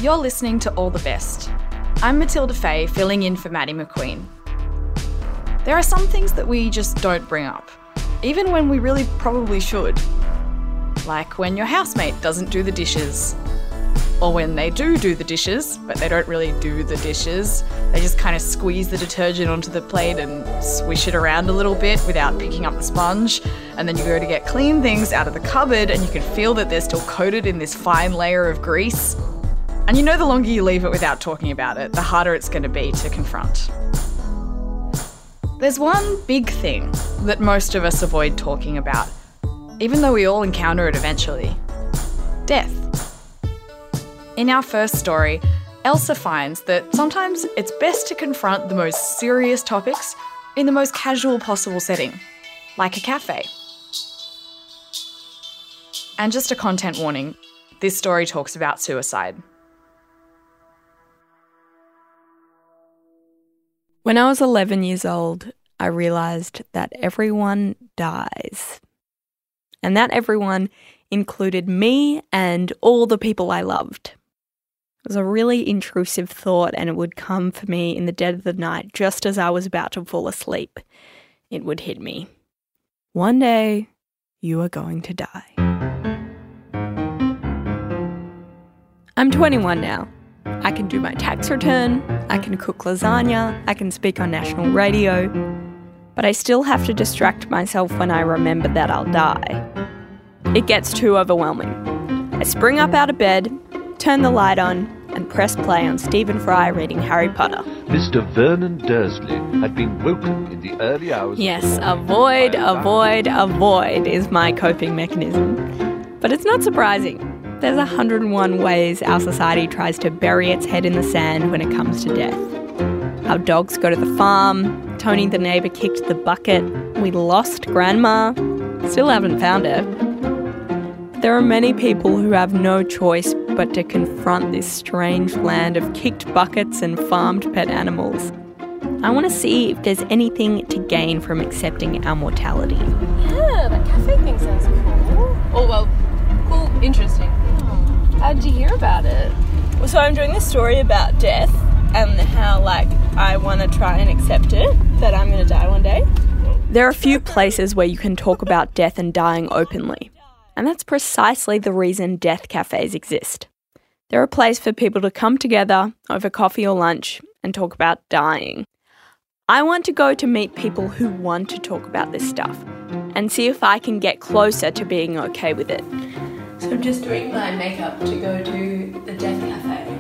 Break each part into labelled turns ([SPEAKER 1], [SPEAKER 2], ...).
[SPEAKER 1] You're listening to All the Best. I'm Matilda Fay, filling in for Maddie McQueen. There are some things that we just don't bring up, even when we really probably should. Like when your housemate doesn't do the dishes. Or when they do the dishes, but they don't really do the dishes. They just kind of squeeze the detergent onto the plate and swish it around a little bit without picking up the sponge. And then you go to get clean things out of the cupboard and you can feel that they're still coated in this fine layer of grease. And you know the longer you leave it without talking about it, the harder it's going to be to confront. There's one big thing that most of us avoid talking about, even though we all encounter it eventually. Death. In our first story, Elsa finds that sometimes it's best to confront the most serious topics in the most casual possible setting, like a cafe. And just a content warning, this story talks about suicide.
[SPEAKER 2] When I was 11 years old, I realised that everyone dies. And that everyone included me and all the people I loved. It was a really intrusive thought, and it would come for me in the dead of the night just as I was about to fall asleep. It would hit me. One day, you are going to die. I'm 21 now. I can do my tax return, I can cook lasagna, I can speak on national radio, but I still have to distract myself when I remember that I'll die. It gets too overwhelming. I spring up out of bed, turn the light on, and press play on Stephen Fry reading Harry Potter.
[SPEAKER 3] Mr. Vernon Dursley had been woken in the early hours...
[SPEAKER 2] Yes, avoid is my coping mechanism. But it's not surprising. There's 101 ways our society tries to bury its head in the sand when it comes to death. Our dogs go to the farm, Tony the neighbour kicked the bucket, we lost Grandma, still haven't found her. There are many people who have no choice but to confront this strange land of kicked buckets and farmed pet animals. I want to see if there's anything to gain from accepting our mortality.
[SPEAKER 4] Yeah, that cafe thing sounds cool. Oh, well, cool, interesting. How did you hear about it?
[SPEAKER 2] Well, so I'm doing this story about death and how, I want to try and accept it, that I'm going to die one day. There are a few places where you can talk about death and dying openly. And that's precisely the reason death cafes exist. They're a place for people to come together over coffee or lunch and talk about dying. I want to go to meet people who want to talk about this stuff and see if I can get closer to being okay with it. So I'm just doing my makeup to go to the death cafe.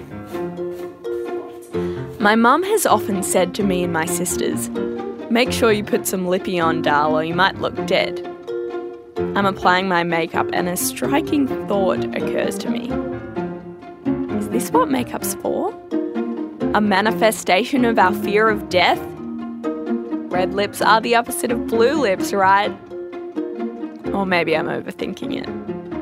[SPEAKER 2] My mum has often said to me and my sisters, "Make sure you put some lippy on, doll, or you might look dead." I'm applying my makeup and a striking thought occurs to me. Is this what makeup's for? A manifestation of our fear of death? Red lips are the opposite of blue lips, right? Or maybe I'm overthinking it.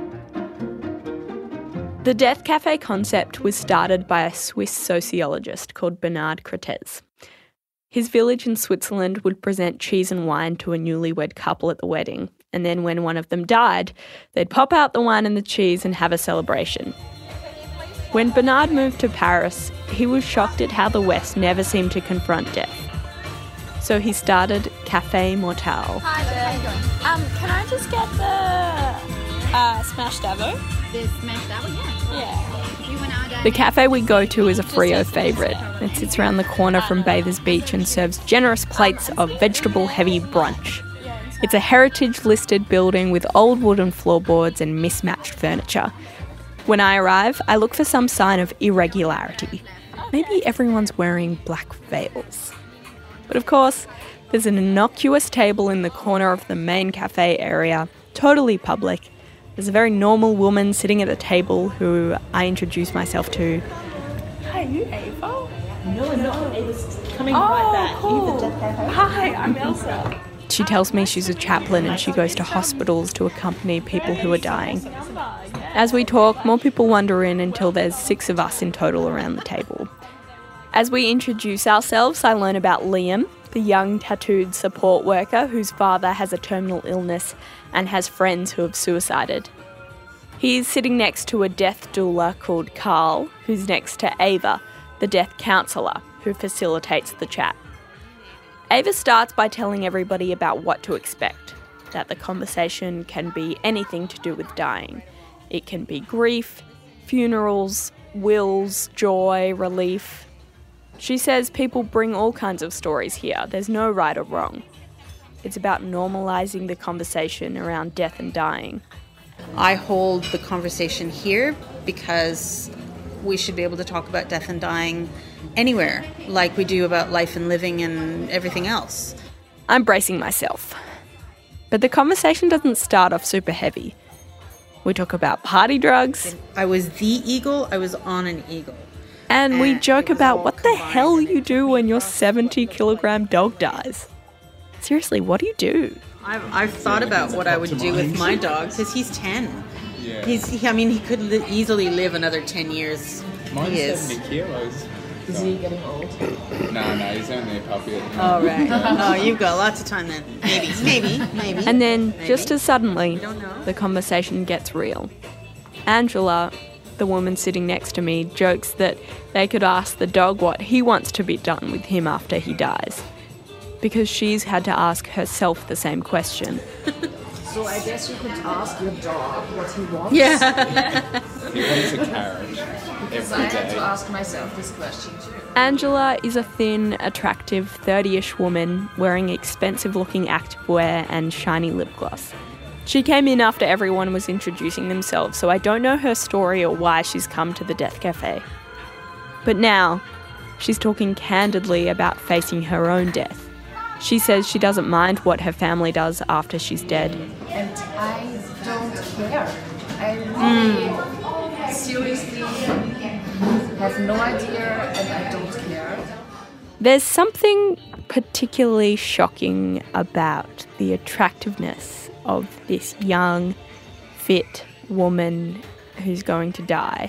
[SPEAKER 2] The Death Cafe concept was started by a Swiss sociologist called Bernard Cretez. His village in Switzerland would present cheese and wine to a newlywed couple at the wedding, and then when one of them died, they'd pop out the wine and the cheese and have a celebration. When Bernard moved to Paris, he was shocked at how the West never seemed to confront death. So he started Café Mortal.
[SPEAKER 4] Hi there. Can I just get the smashed avo?
[SPEAKER 5] The smashed avo, yeah.
[SPEAKER 4] Yeah.
[SPEAKER 5] You want to order?
[SPEAKER 2] The cafe we go to is a Frio favourite. It sits around the corner from Bathers Beach and serves generous plates of vegetable-heavy brunch. It's a heritage-listed building with old wooden floorboards and mismatched furniture. When I arrive, I look for some sign of irregularity. Maybe everyone's wearing black veils. But of course, there's an innocuous table in the corner of the main cafe area, totally public. There's a very normal woman sitting at the table who I introduce myself to.
[SPEAKER 4] Hi, are you Ava?
[SPEAKER 6] No, it was coming like that.
[SPEAKER 4] Cool. Hi, I'm Elsa.
[SPEAKER 2] She tells me she's a chaplain and she goes to hospitals to accompany people who are dying. As we talk, more people wander in until there's 6 of us in total around the table. As we introduce ourselves, I learn about Liam, the young tattooed support worker whose father has a terminal illness and has friends who have suicided. He's sitting next to a death doula called Carl, who's next to Ava, the death counsellor, who facilitates the chat. Ava starts by telling everybody about what to expect, that the conversation can be anything to do with dying. It can be grief, funerals, wills, joy, relief. She says people bring all kinds of stories here. There's no right or wrong. It's about normalising the conversation around death and dying.
[SPEAKER 7] I hold the conversation here because we should be able to talk about death and dying anywhere, like we do about life and living and everything else.
[SPEAKER 2] I'm bracing myself. But the conversation doesn't start off super heavy. We talk about party drugs.
[SPEAKER 7] I was the eagle, I was on an eagle.
[SPEAKER 2] And we joke about what the hell you do when your 70-kilogram dog dies. Seriously, what do you do?
[SPEAKER 7] I've thought about what I would do with my dog, because he's 10. Yeah. He could easily live another 10 years.
[SPEAKER 8] Mine's 70 kilos.
[SPEAKER 4] Is he getting old?
[SPEAKER 8] No, he's only a puppy.
[SPEAKER 7] Oh, right. Oh, you've got lots of time then. Maybe.
[SPEAKER 2] And then, just as suddenly, the conversation gets real. Angela, the woman sitting next to me, jokes that they could ask the dog what he wants to be done with him after he dies. Because she's had to ask herself the same question.
[SPEAKER 4] So I guess you could ask your dog what he wants.
[SPEAKER 7] Yeah.
[SPEAKER 8] He wants a carriage
[SPEAKER 4] Because I had to ask myself this question too.
[SPEAKER 2] Angela is a thin, attractive 30-ish woman wearing expensive-looking activewear and shiny lip gloss. She came in after everyone was introducing themselves, so I don't know her story or why she's come to the Death Cafe. But now, she's talking candidly about facing her own death. She says she doesn't mind what her family does after she's dead.
[SPEAKER 4] And I don't care. I really seriously have no idea and I don't care.
[SPEAKER 2] There's something particularly shocking about the attractiveness of this young, fit woman who's going to die.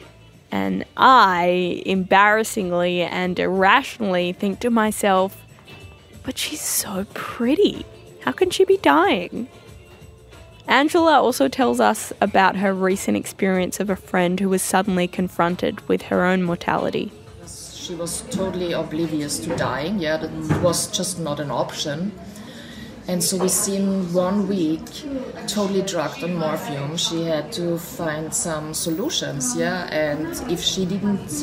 [SPEAKER 2] And I, embarrassingly and irrationally, think to myself, but she's so pretty. How can she be dying? Angela also tells us about her recent experience of a friend who was suddenly confronted with her own mortality.
[SPEAKER 4] She was totally oblivious to dying. Yeah, that was just not an option. And so within 1 week, totally drugged on morphine, she had to find some solutions, yeah. And if she didn't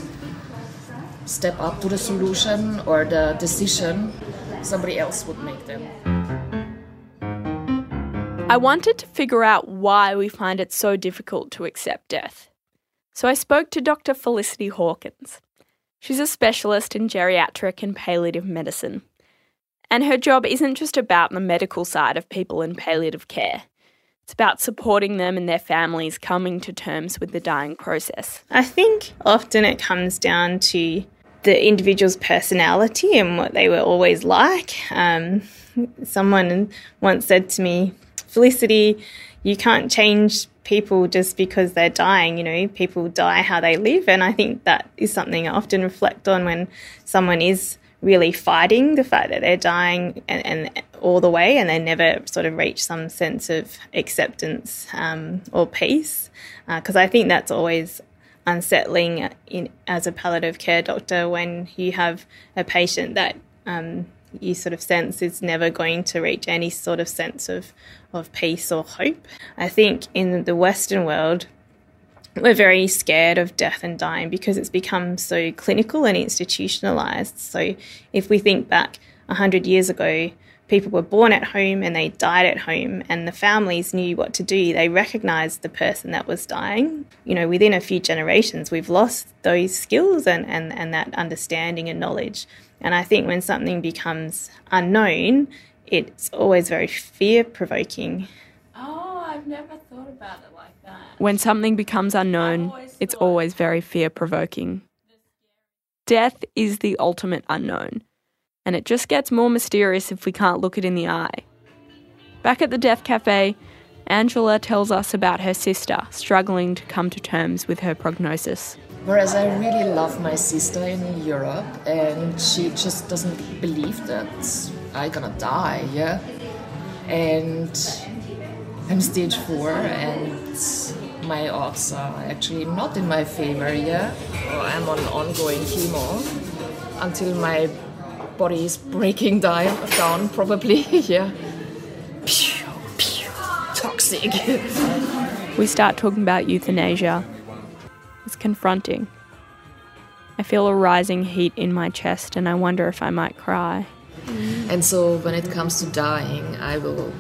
[SPEAKER 4] step up to the solution or the decision, somebody else would make them.
[SPEAKER 2] I wanted to figure out why we find it so difficult to accept death. So I spoke to Dr. Felicity Hawkins. She's a specialist in geriatric and palliative medicine. And her job isn't just about the medical side of people in palliative care. It's about supporting them and their families coming to terms with the dying process.
[SPEAKER 9] I think often it comes down to the individual's personality and what they were always like. Someone once said to me, Felicity, you can't change people just because they're dying, you know, people die how they live. And I think that is something I often reflect on when someone is really fighting the fact that they're dying and all the way and they never sort of reach some sense of acceptance or peace. Because I think that's always unsettling as a palliative care doctor when you have a patient that you sort of sense is never going to reach any sort of sense of peace or hope. I think in the Western world, we're very scared of death and dying because it's become so clinical and institutionalised. So if we think back 100 years ago, people were born at home and they died at home and the families knew what to do. They recognised the person that was dying. You know, within a few generations, we've lost those skills and that understanding and knowledge. And I think when something becomes unknown, it's always very fear-provoking.
[SPEAKER 5] Oh, I've never thought about it like that.
[SPEAKER 2] When something becomes unknown, it's always very fear-provoking. Death is the ultimate unknown, and it just gets more mysterious if we can't look it in the eye. Back at the Death Cafe, Angela tells us about her sister struggling to come to terms with her prognosis.
[SPEAKER 4] Whereas I really love my sister in Europe and she just doesn't believe that I'm gonna die, yeah? And I'm stage 4 and my odds are actually not in my favor, yeah. I'm on ongoing chemo until my body is breaking down probably, yeah. Pew, pew, toxic.
[SPEAKER 2] We start talking about euthanasia. It's confronting. I feel a rising heat in my chest and I wonder if I might cry.
[SPEAKER 4] And so when it comes to dying, I'm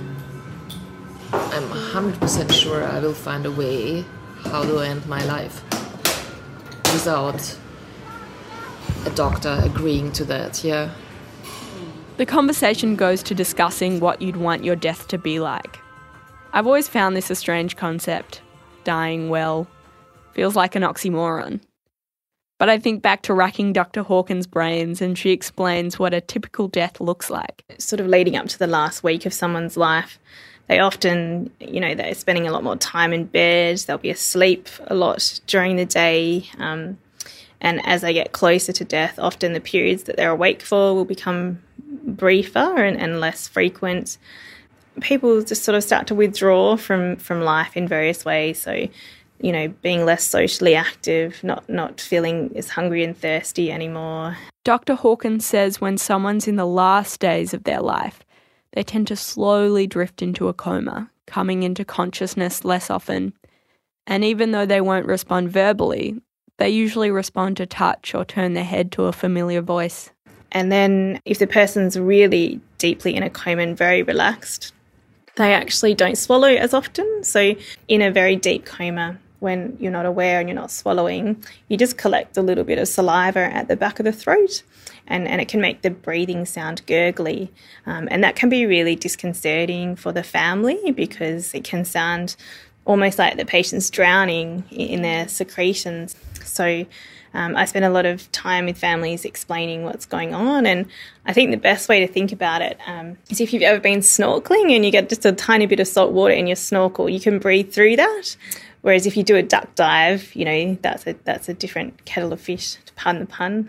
[SPEAKER 4] 100% sure I will find a way how to end my life without a doctor agreeing to that, yeah.
[SPEAKER 2] The conversation goes to discussing what you'd want your death to be like. I've always found this a strange concept. Dying well feels like an oxymoron. But I think back to racking Dr. Hawkins' brains and she explains what a typical death looks like.
[SPEAKER 9] Sort of leading up to the last week of someone's life, they often, they're spending a lot more time in bed, they'll be asleep a lot during the day, and as they get closer to death, often the periods that they're awake for will become briefer and less frequent. People just sort of start to withdraw from life in various ways, so being less socially active, not feeling as hungry and thirsty anymore.
[SPEAKER 2] Dr. Hawkins says when someone's in the last days of their life, they tend to slowly drift into a coma, coming into consciousness less often. And even though they won't respond verbally, they usually respond to touch or turn their head to a familiar voice.
[SPEAKER 9] And then if the person's really deeply in a coma and very relaxed, they actually don't swallow as often. So in a very deep coma, when you're not aware and you're not swallowing, you just collect a little bit of saliva at the back of the throat and it can make the breathing sound gurgly. And that can be really disconcerting for the family because it can sound almost like the patient's drowning in their secretions. So I spend a lot of time with families explaining what's going on, and I think the best way to think about it is if you've ever been snorkeling and you get just a tiny bit of salt water in your snorkel, you can breathe through that. Whereas if you do a duck dive, that's a different kettle of fish, to pardon the pun.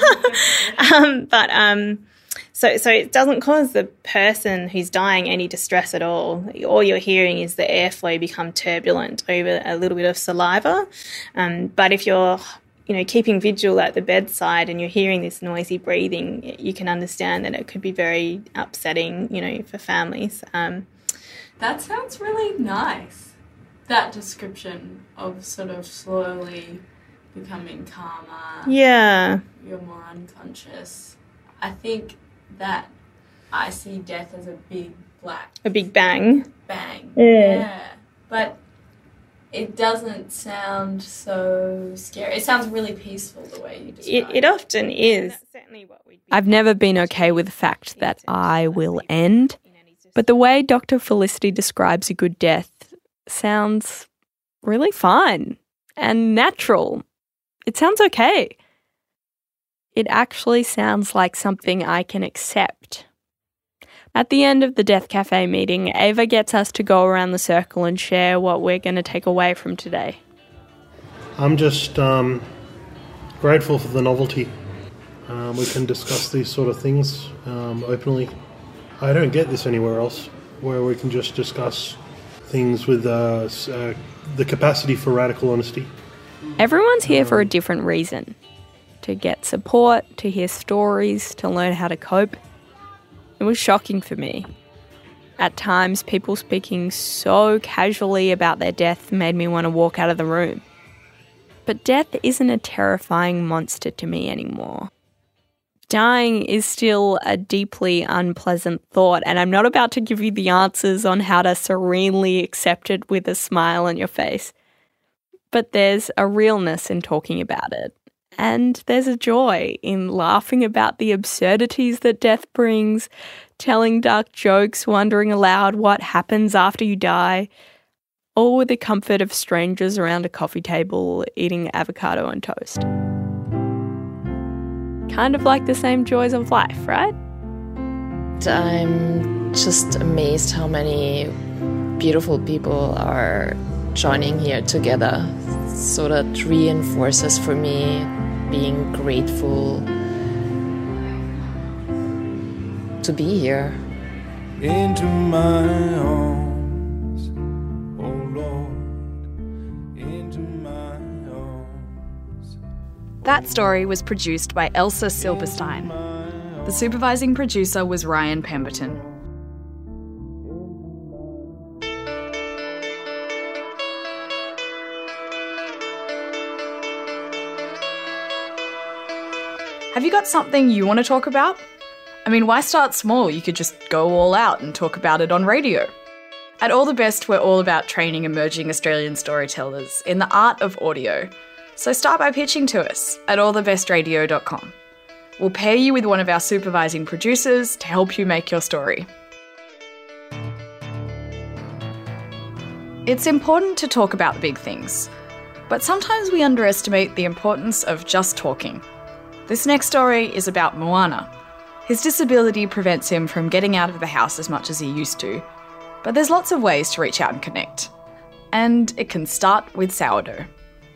[SPEAKER 9] So it doesn't cause the person who's dying any distress at all. All you're hearing is the airflow become turbulent over a little bit of saliva. But if you're keeping vigil at the bedside and you're hearing this noisy breathing, you can understand that it could be very upsetting, for families.
[SPEAKER 5] That sounds really nice. That description of sort of slowly becoming calmer.
[SPEAKER 9] Yeah.
[SPEAKER 5] You're more unconscious. I think that I see death as a big
[SPEAKER 9] bang.
[SPEAKER 5] Bang.
[SPEAKER 9] Yeah.
[SPEAKER 5] But it doesn't sound so scary. It sounds really peaceful the way you describe it.
[SPEAKER 9] It often is.
[SPEAKER 2] I've never been okay with the fact that I will end, but the way Dr. Felicity describes a good death sounds really fine and natural. It sounds okay. It actually sounds like something I can accept. At the end of the Death Cafe meeting, Ava gets us to go around the circle and share what we're going to take away from today.
[SPEAKER 10] I'm just grateful for the novelty. We can discuss these sort of things openly. I don't get this anywhere else, where we can just discuss things with the capacity for radical honesty.
[SPEAKER 2] Everyone's here for a different reason. To get support, to hear stories, to learn how to cope. It was shocking for me. At times, people speaking so casually about their death made me want to walk out of the room. But death isn't a terrifying monster to me anymore. Dying is still a deeply unpleasant thought, and I'm not about to give you the answers on how to serenely accept it with a smile on your face. But there's a realness in talking about it. And there's a joy in laughing about the absurdities that death brings, telling dark jokes, wondering aloud what happens after you die, all with the comfort of strangers around a coffee table eating avocado on toast. Kind of like the same joys of life, right?
[SPEAKER 4] I'm just amazed how many beautiful people are joining here together. So that reinforces for me being grateful to be here.
[SPEAKER 11] Into my arms, oh Lord,
[SPEAKER 1] That story was produced by Elsa Silberstein. The supervising producer was Ryan Pemberton. Have you got something you want to talk about? I mean, why start small? You could just go all out and talk about it on radio. At All the Best, we're all about training emerging Australian storytellers in the art of audio. So start by pitching to us at allthebestradio.com. We'll pair you with one of our supervising producers to help you make your story. It's important to talk about the big things, but sometimes we underestimate the importance of just talking. This next story is about Moana. His disability prevents him from getting out of the house as much as he used to, but there's lots of ways to reach out and connect. And it can start with sourdough.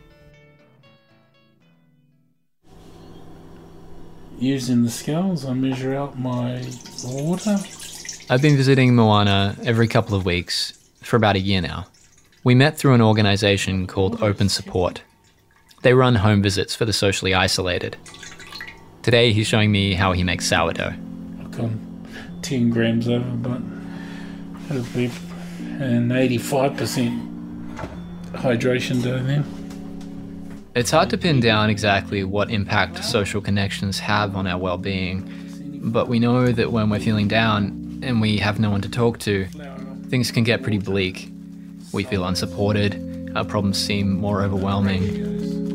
[SPEAKER 11] Using the scales, I measure out my water.
[SPEAKER 12] I've been visiting Moana every couple of weeks for about a year now. We met through an organisation called Open Support. They run home visits for the socially isolated. Today he's showing me how he makes sourdough.
[SPEAKER 11] I've gone 10 grams over, but it'll be an 85% hydration dough then.
[SPEAKER 12] It's hard to pin down exactly what impact social connections have on our well-being, but we know that when we're feeling down and we have no one to talk to, things can get pretty bleak. We feel unsupported, our problems seem more overwhelming.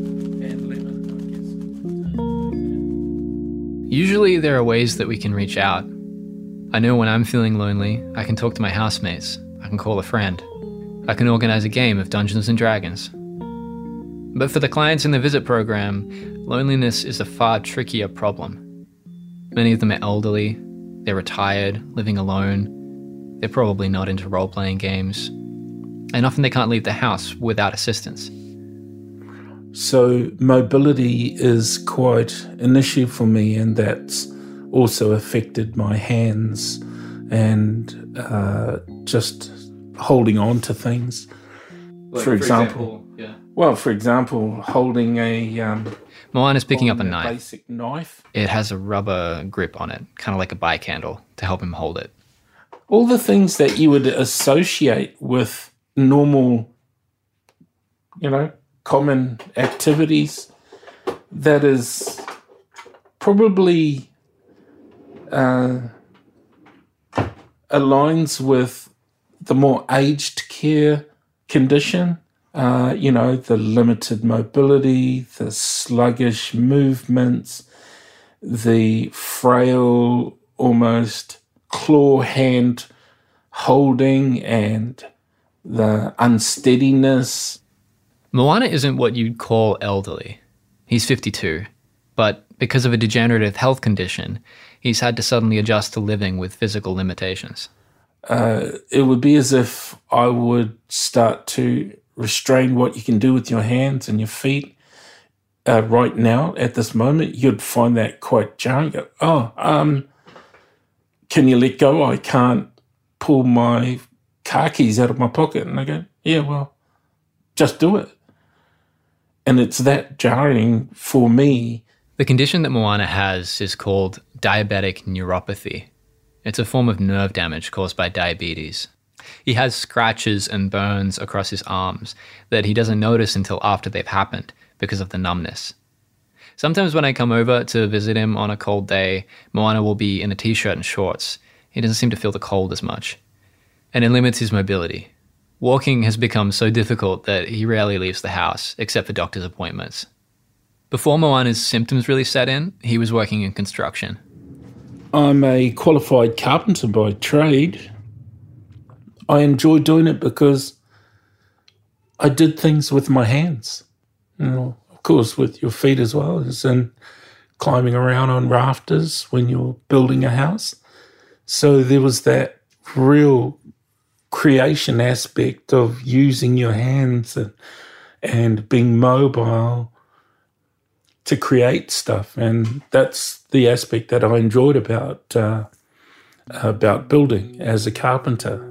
[SPEAKER 12] Usually there are ways that we can reach out. I know when I'm feeling lonely, I can talk to my housemates, I can call a friend, I can organise a game of Dungeons & Dragons. But for the clients in the visit program, loneliness is a far trickier problem. Many of them are elderly, they're retired, living alone, they're probably not into role-playing games, and often they can't leave the house without assistance.
[SPEAKER 11] So mobility is quite an issue for me, and that's also affected my hands and just holding on to things.
[SPEAKER 12] Like,
[SPEAKER 11] for example,
[SPEAKER 12] yeah.
[SPEAKER 11] Well, for example, holding a...
[SPEAKER 12] Moana's picking up a knife.
[SPEAKER 11] Basic knife.
[SPEAKER 12] It has a rubber grip on it, kind of like a bike handle, to help him hold it.
[SPEAKER 11] All the things that you would associate with normal, common activities, that is probably aligns with the more aged care condition. The limited mobility, the sluggish movements, the frail, almost claw hand holding, and the unsteadiness.
[SPEAKER 12] Moana isn't what you'd call elderly. He's 52, but because of a degenerative health condition, he's had to suddenly adjust to living with physical limitations.
[SPEAKER 11] It would be as if I would start to restrain what you can do with your hands and your feet. Right now, at this moment, you'd find that quite jarring. Can you let go? I can't pull my car keys out of my pocket. And I go, yeah, well, just do it. And it's that jarring for me.
[SPEAKER 12] The condition that Moana has is called diabetic neuropathy. It's a form of nerve damage caused by diabetes. He has scratches and burns across his arms that he doesn't notice until after they've happened because of the numbness. Sometimes when I come over to visit him on a cold day, Moana will be in a t-shirt and shorts. He doesn't seem to feel the cold as much. And it limits his mobility. Walking has become so difficult that he rarely leaves the house, except for doctor's appointments. Before Moana's symptoms really set in, he was working in construction.
[SPEAKER 11] I'm a qualified carpenter by trade. I enjoy doing it because I did things with my hands. Of course, with your feet as well, as in climbing around on rafters when you're building a house. So there was that real creation aspect of using your hands and being mobile to create stuff. And that's the aspect that I enjoyed about building as a carpenter.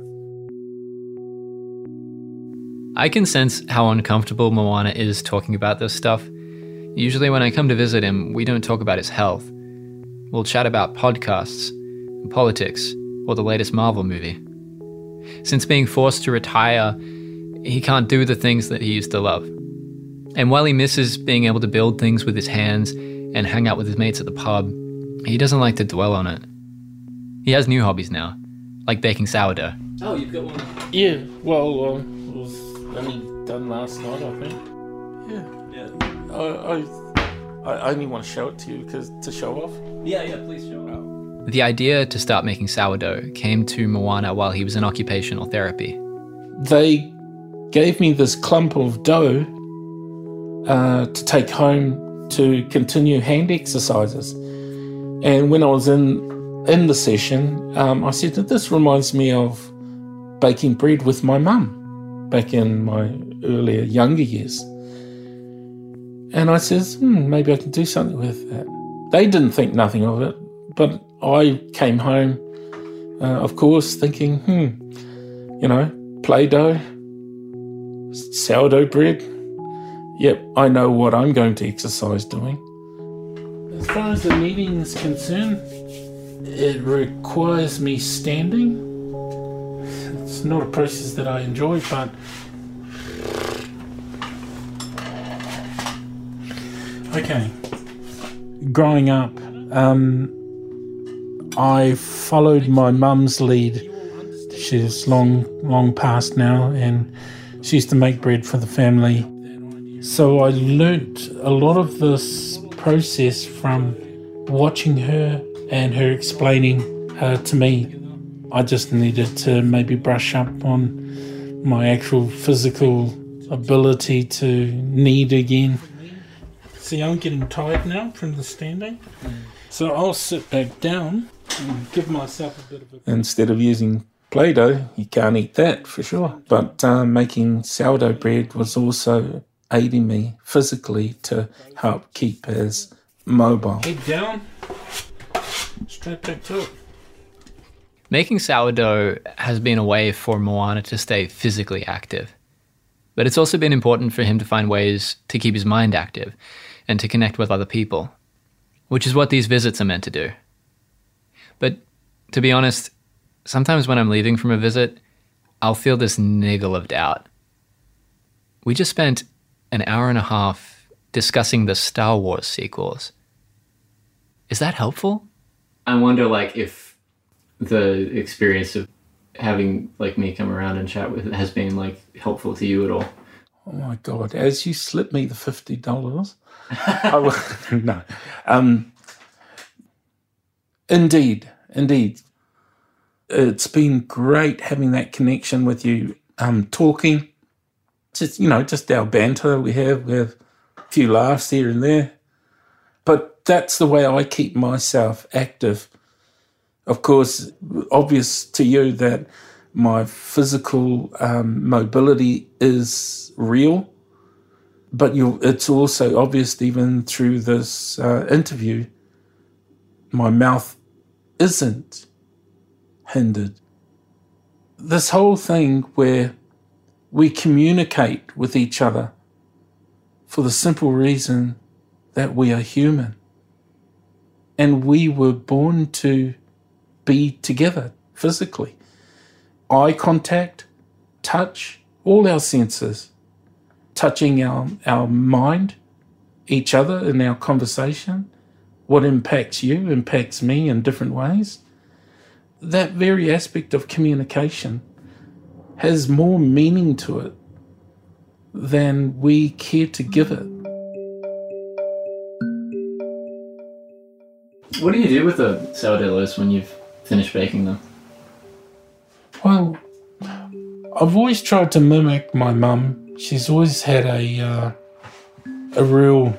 [SPEAKER 12] I can sense how uncomfortable Moana is talking about this stuff. Usually when I come to visit him, we don't talk about his health. We'll chat about podcasts, politics, or the latest Marvel movie. Since being forced to retire, he can't do the things that he used to love. And while he misses being able to build things with his hands and hang out with his mates at the pub, he doesn't like to dwell on it. He has new hobbies now, like baking sourdough.
[SPEAKER 11] Oh, you've got one? Yeah, well, it was only done last night, I think. Yeah. I only want to show it to you to show off. Yeah, please show it off.
[SPEAKER 12] The idea to start making sourdough came to Moana while he was in occupational therapy.
[SPEAKER 11] They gave me this clump of dough to take home to continue hand exercises. And when I was in the session, I said that this reminds me of baking bread with my mum back in my earlier, younger years. And I says, maybe I can do something with that. They didn't think nothing of it, but I came home, of course, thinking, Play-Doh, sourdough bread. Yep, I know what I'm going to exercise doing. As far as the kneading is concerned, it requires me standing. It's not a process that I enjoy, but okay. Growing up, I followed my mum's lead. She's long past now, and she used to make bread for the family. So I learnt a lot of this process from watching her and her explaining to me. I just needed to maybe brush up on my actual physical ability to knead again. See, I'm getting tired now from the standing. So I'll sit back down and give myself a bit of a... Instead of using Play-Doh, you can't eat that for sure. But making sourdough bread was also aiding me physically to help keep as mobile. Head down, straight back to it.
[SPEAKER 12] Making sourdough has been a way for Moana to stay physically active. But it's also been important for him to find ways to keep his mind active and to connect with other people, which is what these visits are meant to do. But to be honest, sometimes when I'm leaving from a visit, I'll feel this niggle of doubt. We just spent an hour and a half discussing the Star Wars sequels. Is that helpful? I wonder, if the experience of having, me come around and chat with it has been, helpful to you at all.
[SPEAKER 11] Oh my God, as you slip me the $50, I will, no. Indeed. It's been great having that connection with you, talking. Just our banter we have a few laughs here and there. But that's the way I keep myself active. Of course, obvious to you that my physical mobility is real, but it's also obvious even through this interview, my mouth isn't hindered. This whole thing where we communicate with each other for the simple reason that we are human. And we were born to be together physically. Eye contact, touch, all our senses. Touching our mind, each other in our conversation. What impacts you impacts me in different ways. That very aspect of communication has more meaning to it than we care to give it.
[SPEAKER 12] What do you do with the sourdough loaves when you've finished baking them?
[SPEAKER 11] Well, I've always tried to mimic my mum. She's always had a real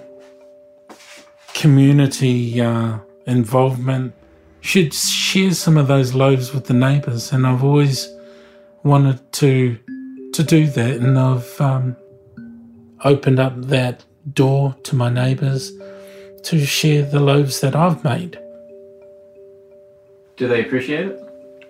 [SPEAKER 11] community involvement. She'd share some of those loaves with the neighbours, and I've always wanted to do that, and I've opened up that door to my neighbours to share the loaves that I've made.
[SPEAKER 12] Do they appreciate it?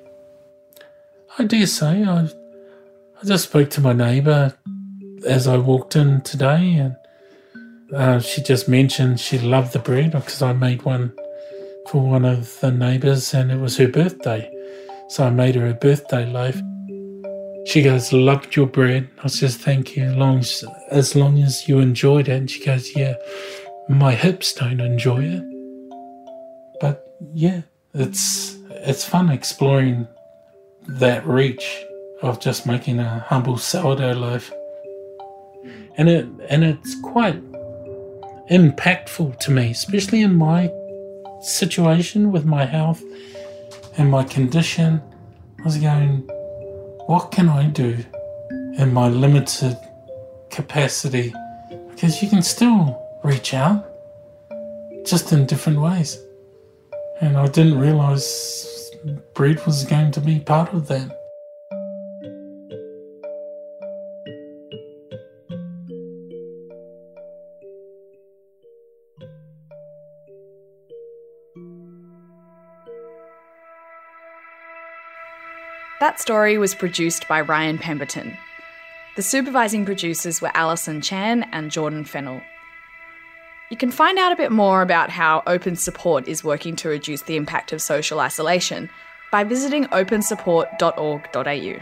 [SPEAKER 11] I dare say. I just spoke to my neighbour as I walked in today, and She just mentioned she loved the bread because I made one for one of the neighbours and it was her birthday. So I made her a birthday loaf. She goes, loved your bread. I says, thank you, as long as you enjoyed it. And she goes, yeah, my hips don't enjoy it. But yeah, it's fun exploring that reach of just making a humble sourdough loaf. And it's quite impactful to me, especially in my situation with my health and my condition. I was going, what can I do in my limited capacity? Because you can still reach out, just in different ways. And I didn't realise bread was going to be part of that.
[SPEAKER 1] That story was produced by Ryan Pemberton. The supervising producers were Alison Chan and Jordan Fennell. You can find out a bit more about how Open Support is working to reduce the impact of social isolation by visiting opensupport.org.au.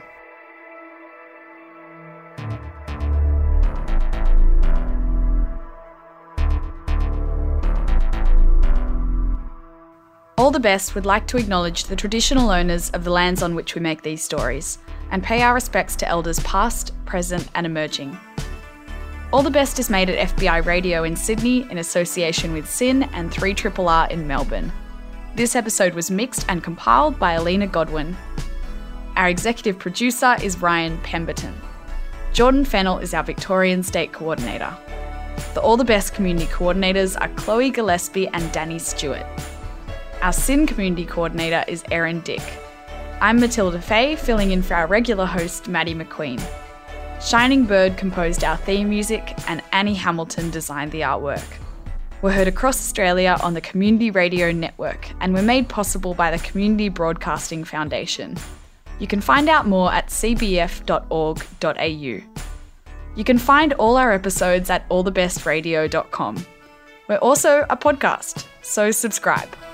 [SPEAKER 1] All the Best would like to acknowledge the traditional owners of the lands on which we make these stories and pay our respects to elders past, present and emerging. All the Best is made at FBI Radio in Sydney in association with SYN and 3RRR in Melbourne. This episode was mixed and compiled by Alina Godwin. Our executive producer is Ryan Pemberton. Jordan Fennell is our Victorian State Coordinator. The All the Best community coordinators are Chloe Gillespie and Danny Stewart. Our SYN community coordinator is Erin Dick. I'm Matilda Fay, filling in for our regular host, Maddie McQueen. Shining Bird composed our theme music and Annie Hamilton designed the artwork. We're heard across Australia on the Community Radio Network and were made possible by the Community Broadcasting Foundation. You can find out more at cbf.org.au. You can find all our episodes at allthebestradio.com. We're also a podcast, so subscribe.